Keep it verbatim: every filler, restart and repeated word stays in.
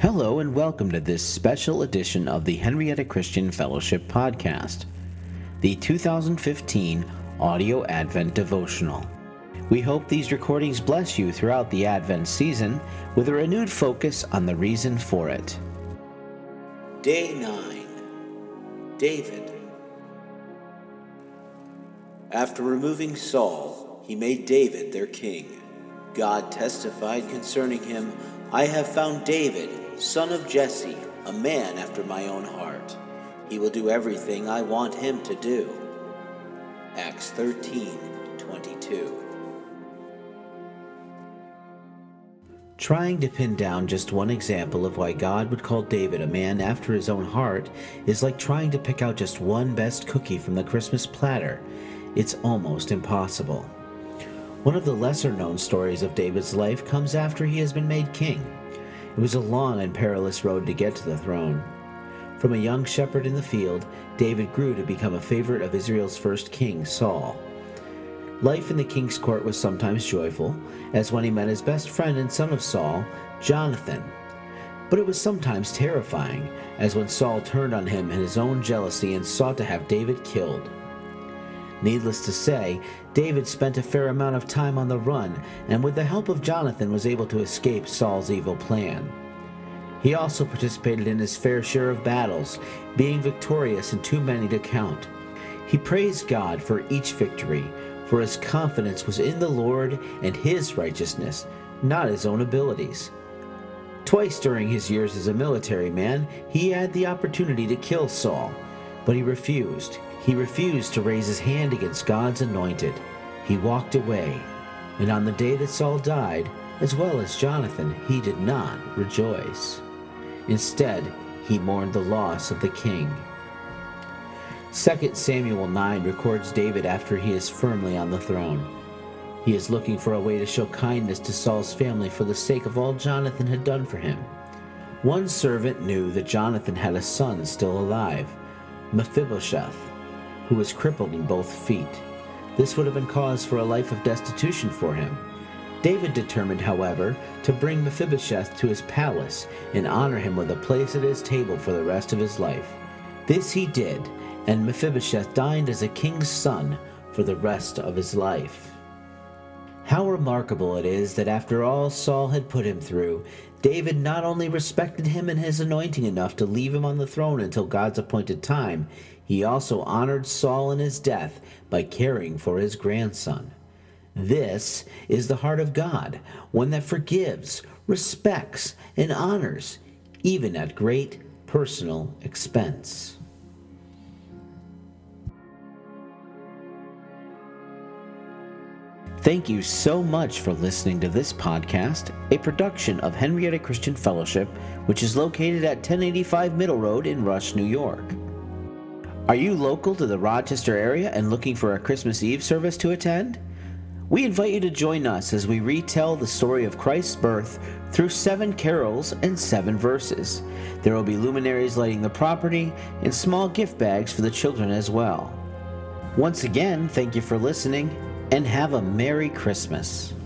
Hello and welcome to this special edition of the Henrietta Christian Fellowship Podcast, the two thousand fifteen Audio Advent Devotional. We hope these recordings bless you throughout the Advent season with a renewed focus on the reason for it. Day nine. David. After removing Saul, he made David their king. God testified concerning him, "I have found David, son of Jesse, a man after my own heart. He will do everything I want him to do." Acts thirteen twenty-two. Trying to pin down just one example of why God would call David a man after his own heart is like trying to pick out just one best cookie from the Christmas platter. It's almost impossible. One of the lesser-known stories of David's life comes after he has been made king. It was a long and perilous road to get to the throne. From a young shepherd in the field, David grew to become a favorite of Israel's first king, Saul. Life in the king's court was sometimes joyful, as when he met his best friend and son of Saul, Jonathan. But it was sometimes terrifying, as when Saul turned on him in his own jealousy and sought to have David killed. Needless to say, David spent a fair amount of time on the run, and with the help of Jonathan was able to escape Saul's evil plan. He also participated in his fair share of battles, being victorious and too many to count. He praised God for each victory, for his confidence was in the Lord and his righteousness, not his own abilities. Twice during his years as a military man, he had the opportunity to kill Saul, but he refused. He refused to raise his hand against God's anointed. He walked away, and on the day that Saul died, as well as Jonathan, he did not rejoice. Instead, he mourned the loss of the king. Second Samuel nine records David after he is firmly on the throne. He is looking for a way to show kindness to Saul's family for the sake of all Jonathan had done for him. One servant knew that Jonathan had a son still alive, Mephibosheth, who was crippled in both feet. This would have been cause for a life of destitution for him. David determined, however, to bring Mephibosheth to his palace and honor him with a place at his table for the rest of his life. This he did, and Mephibosheth dined as a king's son for the rest of his life. How remarkable it is that after all Saul had put him through, David not only respected him and his anointing enough to leave him on the throne until God's appointed time, he also honored Saul in his death by caring for his grandson. This is the heart of God, one that forgives, respects, and honors, even at great personal expense. Thank you so much for listening to this podcast, a production of Henrietta Christian Fellowship, which is located at ten eighty-five Middle Road in Rush, New York. Are you local to the Rochester area and looking for a Christmas Eve service to attend? We invite you to join us as we retell the story of Christ's birth through seven carols and seven verses. There will be luminaries lighting the property and small gift bags for the children as well. Once again, thank you for listening, and have a Merry Christmas.